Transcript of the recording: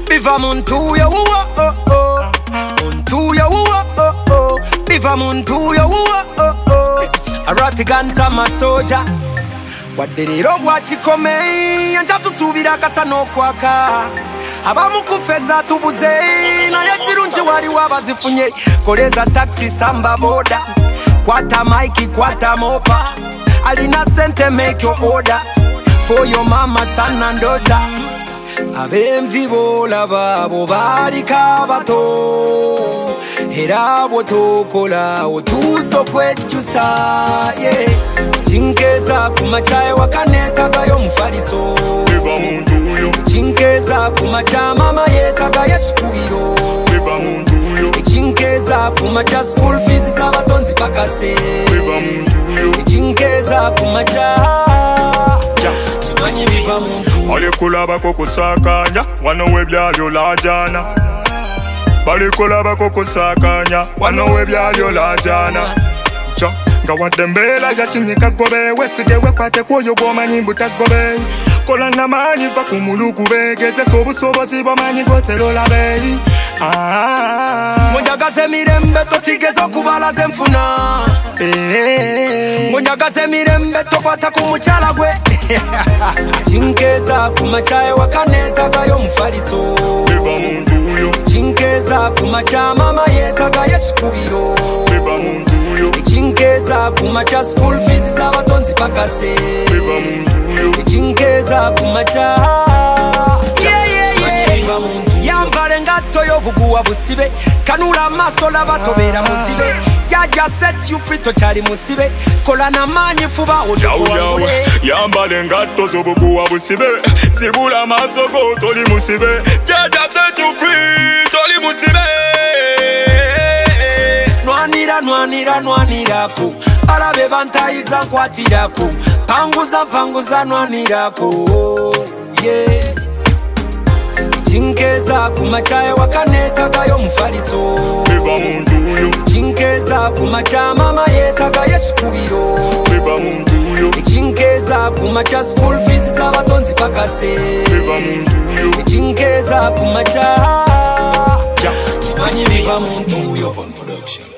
biva muntu yo muntu yo biva muntu yo aratiganza masoja waderero gwakikome ntatusubira kasa nokwaka abamukufeza tubuze naye kirungi wali wabazifunye koleza taxi samba boda kwata maiki kwata mopa alina sente make your order for your mama son and daughter abemvi bolaba bo balika bato era botokola otuso kwechusa yeah chinkeza kumachaye wakanetagayo mufaliso biva muntu uyo chinkeza kumacha mama yetagayo chikubiro biva muntu uyo chinkeza kumacha school fees z'abatonzi pakase biva muntu uyo chinkeza kumacha chimanyi biva muntu balikulabako kusakanya wano webyalyo lajana balikulabako kusakanya wano webyalyo lajana nga wadde mbeera yakinyika gobe wesige wekwate kwoyo gwomanyi mbutagobe kola namanyi va ku mulukube gezesa obusobozi bwomanyi gwoterolabe ngonjagaze mirembe tokigeza okubalaza enfuna ngonjagaze mirembe tokwata ku mukyala gwe chinkeza kumachaye wakanetagayo mufaliso biva muntu uyo chinkeza kumacha mama yetagayo chikubiro biva muntu uyo chinkeza kumacha school fees z'abatonzi pakase biva muntu uyo chinkeza kumacha yambale ngatto y'obuguwa busibe kanula amaso labatobera musibe jaja set you free tokyali musibe kola namanyi fuba odokuwamule yambale ngatto z'obuguwa busibe sibula amaaso go toli musibe jaja set you free toli musibe nwanirako balabe bantayiza nkwatirako panguza nwanirako yeah chinkeza kumachaye wakanetagayo mufaliso biva muntu uyo chinkeza kumacha mama yetagayo chikubiro biva muntu uyo chinkeza kumacha school fees z'abatonzi pakase biva muntu uyo chinkeza kumacha chimanyi biva muntu uyo.